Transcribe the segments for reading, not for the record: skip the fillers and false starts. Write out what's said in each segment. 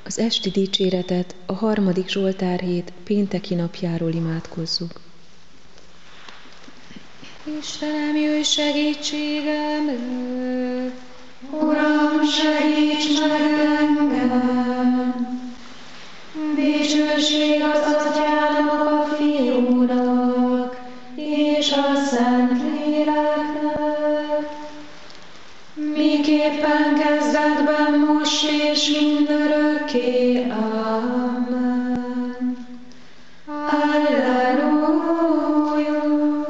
Az esti dicséretet a 3. Zsoltárhét pénteki napjáról imádkozzuk. Istenem, jöjj segítségemre! Uram, segíts meg engem! Dicsőség az Atyának, a Fiúnak, és a Szentléleknek, miképpen kezdetben, most és mindörökké. Amen. Halleluja!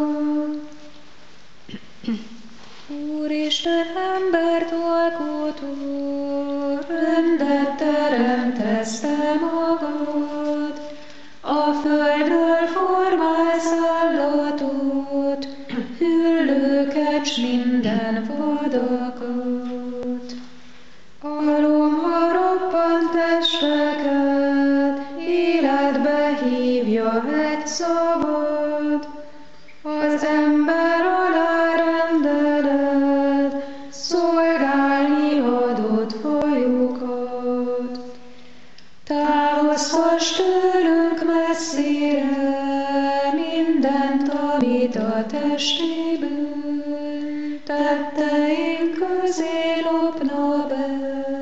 Úristen, embert alkotó, rendet teremtesz te magad, a földről formálsz állatot, hüllőket s minden vadakat. A romha roppant testeket életbe hívja egy szabad, az ember alárendeled, szolgálni adott fajukat. Távoztass tőlünk messzire mindent, amit a testéből tetteink közé lopna be,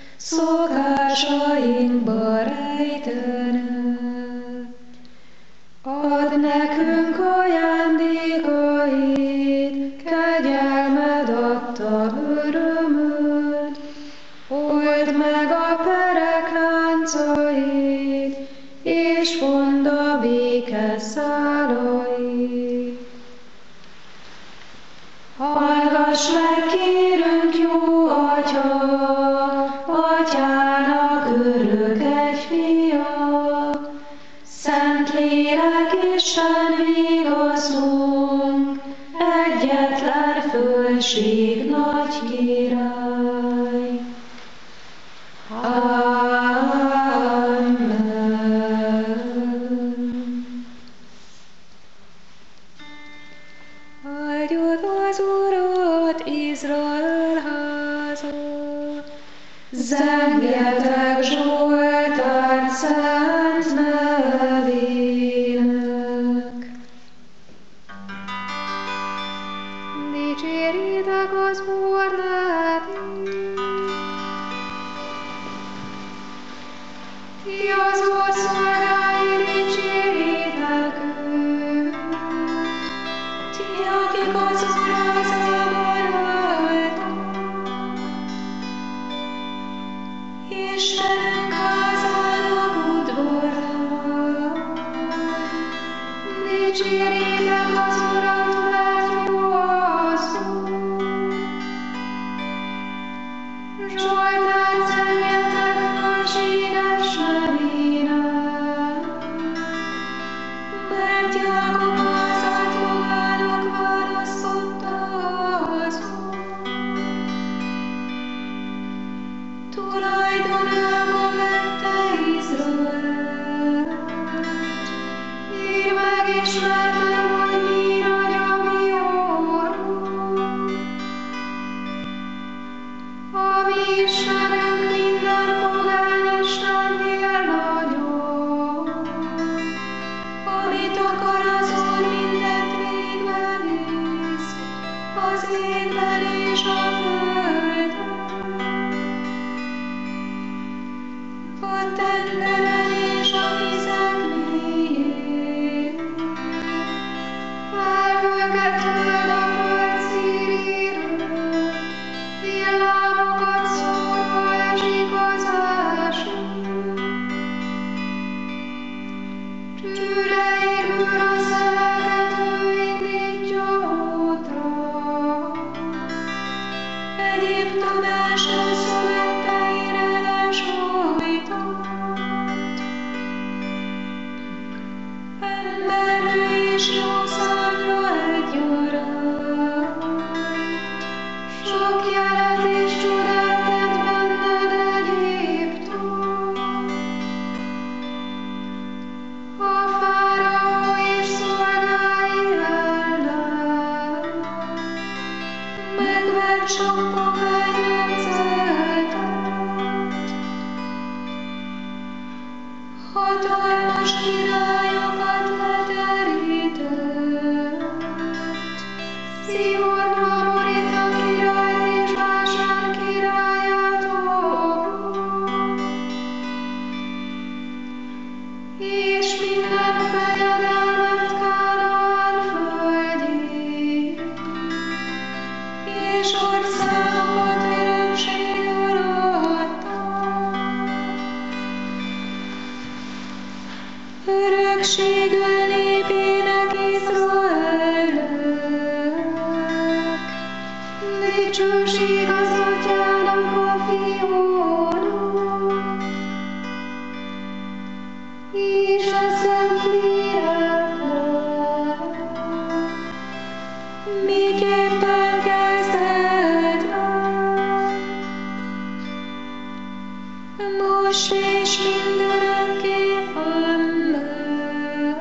szokásainkba rejtene. Add nekünk ajándékait, kegyelmed adta örömöd, old meg a perek láncait, és vond a béke szálait. Hallgass meg, kérünk, jó Atya, Atyának örök egy fia, Szentlélek Isten vigaszunk, egyetlen fölség nagy király. Amen. Áldjad az Urat, Izrael háza, zengjetek zsoltárt szent nevének. Dicséritek az Úr nevét, ti az Úr szolgái, dicséritek őt, ti, akik az Úr házában álltok. Istenünk házának udvarán, dicséritek az Urat, mert jó az Úr. Zsoltárt zengjetek fölséges nevének, mert Jákob házát magának választotta az Úr. Tulajdonába vette Izraelt, írd meg, ismerd meg, hogy mi nagy a mi Úrunk. A mi Istenünk minden pogány istennél nagyobb, amit akar az Úr, mindent végbevisz, az égben és a földön, a tengeren és a vizek mélyén. Felhőket küld a föld szíréről, villámokat szórva esik az eső. hatalmas királyokat leterített. Szihonra borít a királyt és Básán királyát obró. És minden fejedelmet Kánaán földjén, és országokat örökségül adta. Örökségül népének Izraelnek, dicsőség az Atyának a Fiúnak, és a Szentléleknek, miképpen kezdetben, most és mindörökké. Amen.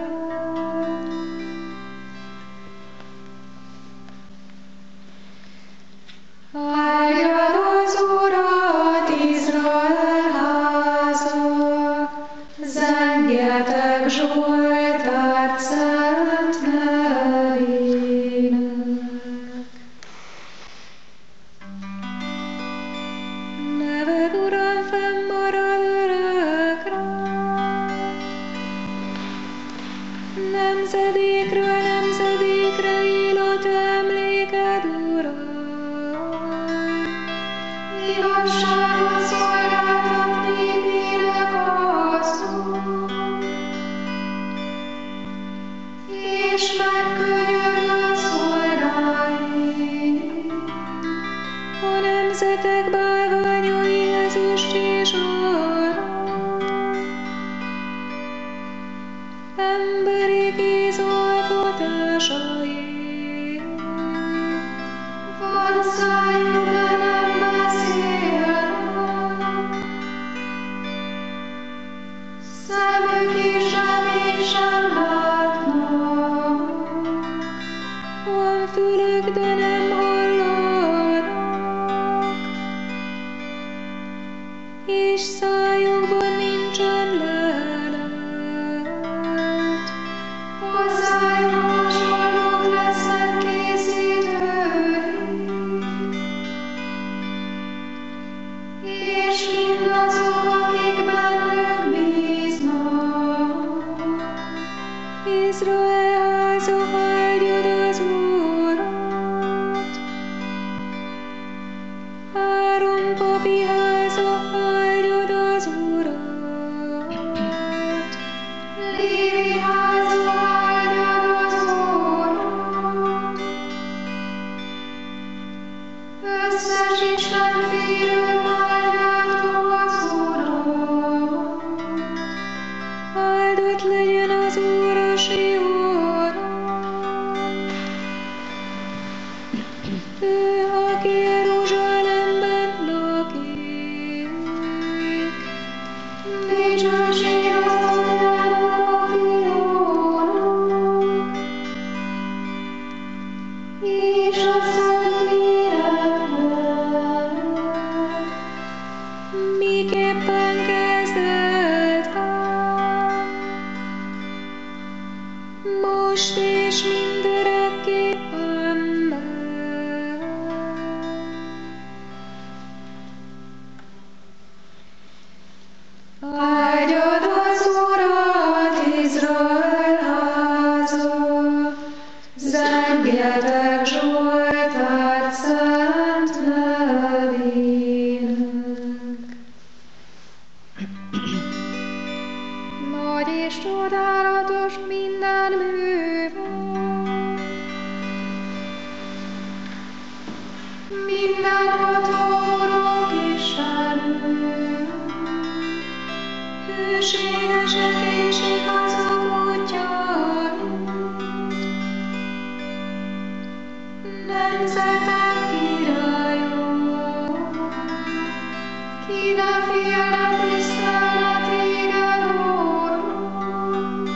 Áldjad az Urat, Izrael háza, zengjetek Zsoltárt szent nevének. Neved, Uram, fennmarad örökre, nemzedékről nemzedékre él a te emléked, Uram. Igazságot szolgáltat népének azon, és megkönyörgött szolgáid. A nemzetek bálványai ezüst és arany, emberi kéz alkotásai. Van szájuk, de nem beszélnek, szemük is sem látnak, van fülük, de nem hallanak, és szájukban nincsen lelek. Hozzájuk hasonlók lesznek készítői, és mindazok, akik bennük bíznak. Izrael háza, áldjad az Urat! Áron papi háza, áldjad az Urat! Lévi háza, áldjad az Urat! Összes Isten félők, áldjátok az Urat! Áldott legyen az Úr a Sionban! Ő, aki Jeruzsálemben lakik. Dicsőség az Atyának a Fiúnak, és a Szentléleknek, miképpen kezdetben, most és mindörökké. Amen. Áldjad az Urat, Izrael háza, zengjetek Zsoltárt szent nevének. Nagy és csodálatos minden műve, mindenható Urunk Istenünk, hűségesek és igazak útjaid, nemzetek királyok, ki ne félne tisztelne téged, Úrunk,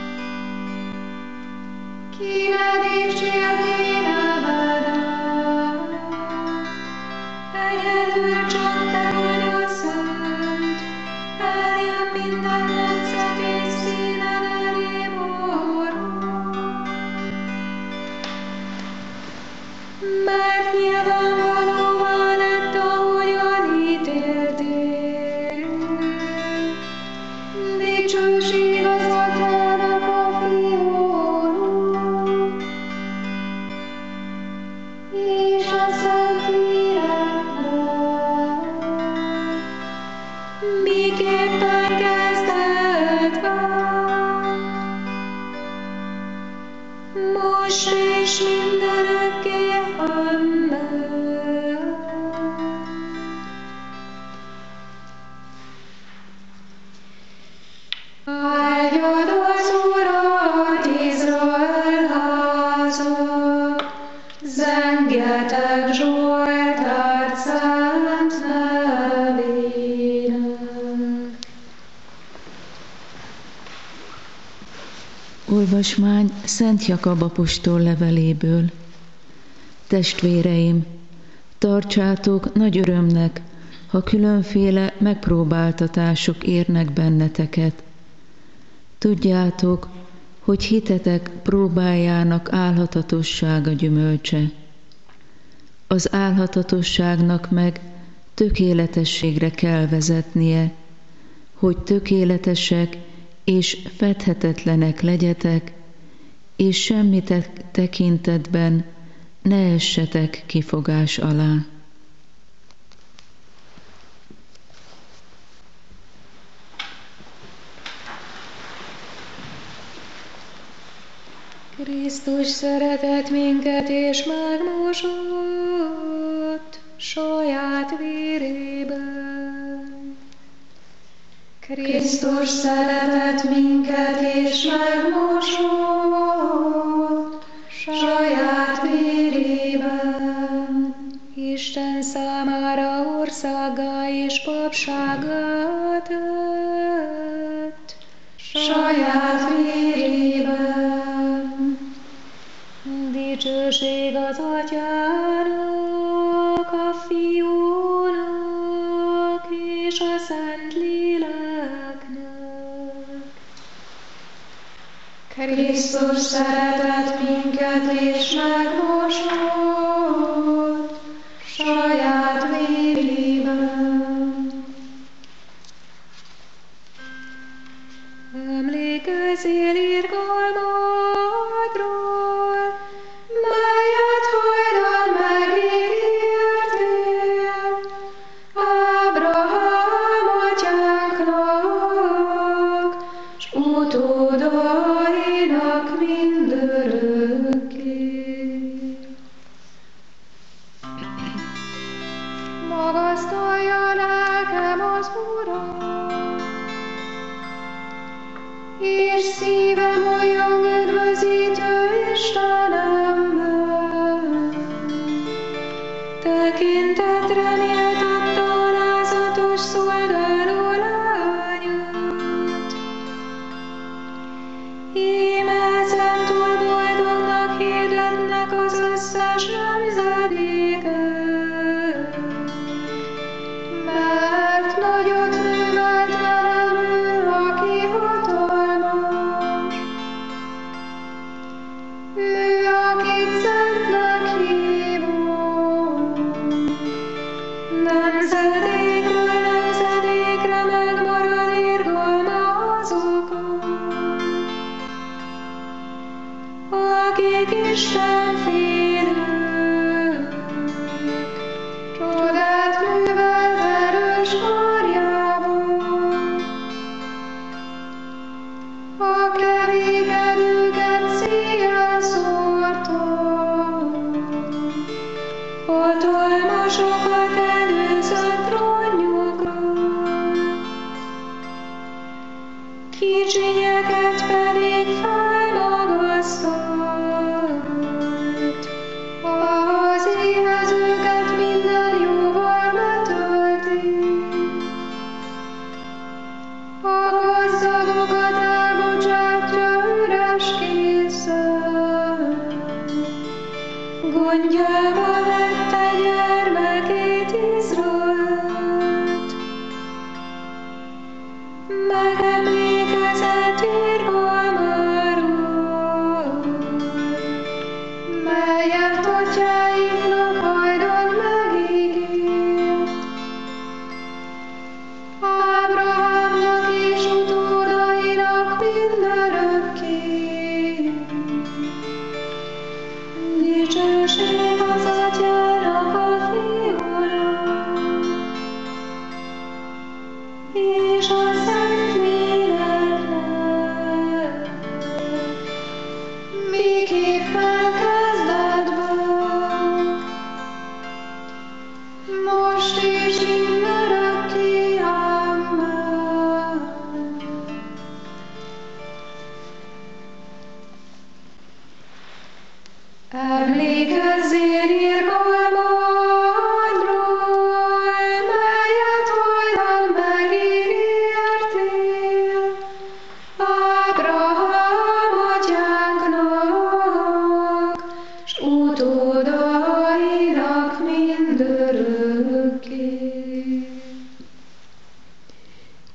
ki ne dicsérné nevedet, egyedül csak te vagy a szent, eljön minden nemzet és éppen kezdetben, most és mindenekké, amen. Áldjad az Urat, Izrael háza, zengjetek Zsoltárt szent nevének. Olvasmány Szent Jakab apostol leveléből. Testvéreim, tartsátok nagy örömnek, ha különféle megpróbáltatások érnek benneteket. Tudjátok, hogy hitetek próbájának álhatatossága gyümölcse. Az álhatatosságnak meg tökéletességre kell vezetnie, hogy tökéletesek és fedhetetlenek legyetek, és semmi tekintetben ne essetek kifogás alá. Krisztus szeretett minket és megmosott saját vérében. Krisztus szeretett minket és megmosott saját vérében. Isten számára országgá és papsággá tett saját vérében. Dicsőség az Atyának, a Fiúnak és a Szentléleknek. Krisztus szeretett minket és megmosott saját vérében. Emlékezzél irgalmadról, melyet hajdan megígértél Ábrahám atyánknak, s utódainak mindörökké. Magasztalja lelkem az Urat, és szívem olyan üdvözítő Istenemben. Tekintetre méltatta alázatos szolgáló lányot. Íme ezentúl boldognak hirdetnek az összes nemzedékek, mert nagyot művelt velem ő, aki hatalmas. Ő, akit szentnek hívunk, nemzedékről nemzedékre megmarad irgalma azokon, akik Isten félők. Csodát művelt erős karjában, a kevékedőket széjjel szórta, hatalmasokat előzött trónjukra, kicsinyeket pedig felmagasztalt. Az éhezőket minden jóval betölti, a gazdagokat elbocsátja üres készen. Gondjába vette gyermekét Izraelt, megemlékezett irgalmáról, melyet atyáinknak hajdan megígért. Ábrahámnak és utódainak mindörökké. Dicsőség az Atyának, a Fiúnak és a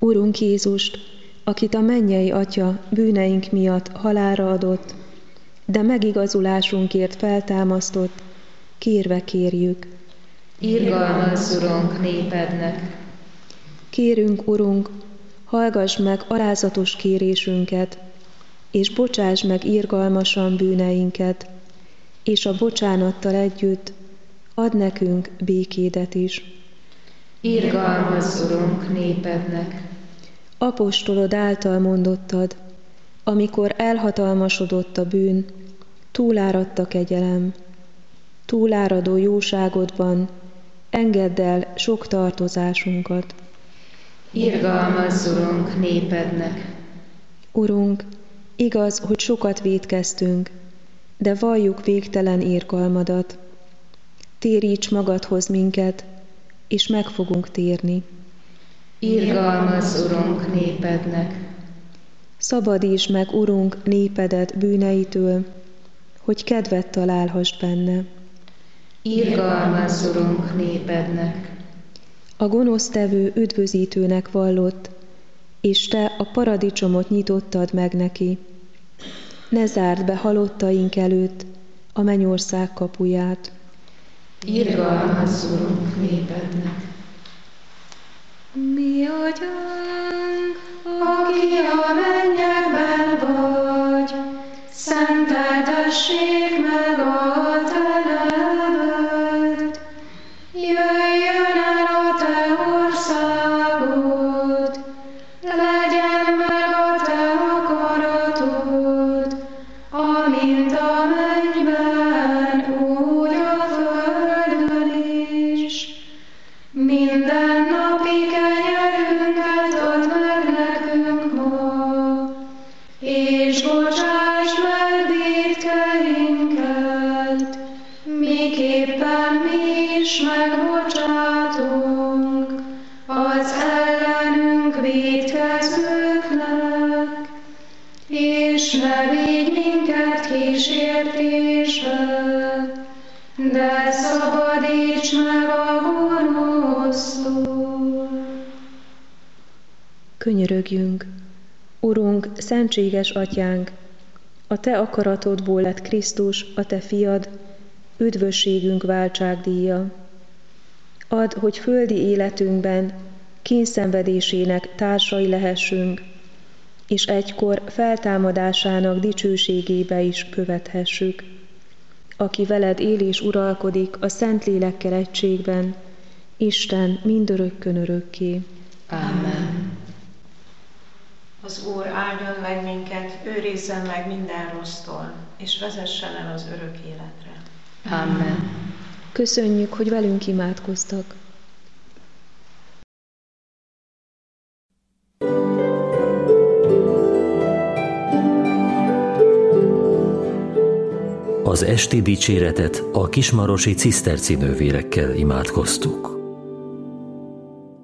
Urunk Jézust, akit a mennyei Atya bűneink miatt halálra adott, de megigazulásunkért feltámasztott, kérve kérjük. Irgalmazz, Urunk, népednek! Kérünk, Urunk, hallgass meg alázatos kérésünket, és bocsáss meg irgalmasan bűneinket, és a bocsánattal együtt add nekünk békédet is. Irgalmazz, Urunk, népednek! Apostolod által mondottad, amikor elhatalmasodott a bűn, túláradt a kegyelem. Túláradó jóságodban engedd el sok tartozásunkat. Irgalmazz, Urunk, népednek! Urunk, igaz, hogy sokat vétkeztünk, de valljuk végtelen irgalmadat. Téríts magadhoz minket, és meg fogunk térni. Irgalmazz, Urunk, népednek! Szabadíts meg, Urunk, népedet bűneitől, hogy kedvet találhass benne. Irgalmazz, Urunk, népednek! A gonosztevő üdvözítőnek vallott, és te a paradicsomot nyitottad meg neki. Ne zárd be halottaink előtt a mennyország kapuját. Irgalmazz, Urunk, népednek! Mi Atyánk, aki a mennyekben vagy, szenteltessék meg a te neved. Jöjjön el a te országod, legyen meg a te akaratod, amint a mennyben, úgy a földön is. Minden napi kenyerünket add meg nekünk ma, és bocsásd meg vétkeinket, miképpen mi is megbocsátunk az ellenünk vétkezőknek, és ne vigy minket kísértésbe, de szabadíts meg a gonosztól. Könyörögjünk, Urunk, szentséges Atyánk, a te akaratodból lett Krisztus, a te fiad, üdvösségünk váltságdíja. Add, hogy földi életünkben kényszenvedésének társai lehessünk, és egykor feltámadásának dicsőségébe is követhessük, aki veled él és uralkodik a Szentlélekkel egységben, Isten mindörökkön örökké. Amen. Az Úr áldjon meg minket, őrizzen meg minden rossztól, és vezessen el az örök életre. Amen. Köszönjük, hogy velünk imádkoztak. Az esti dicséretet a kismarosi ciszterci nővérekkel imádkoztuk.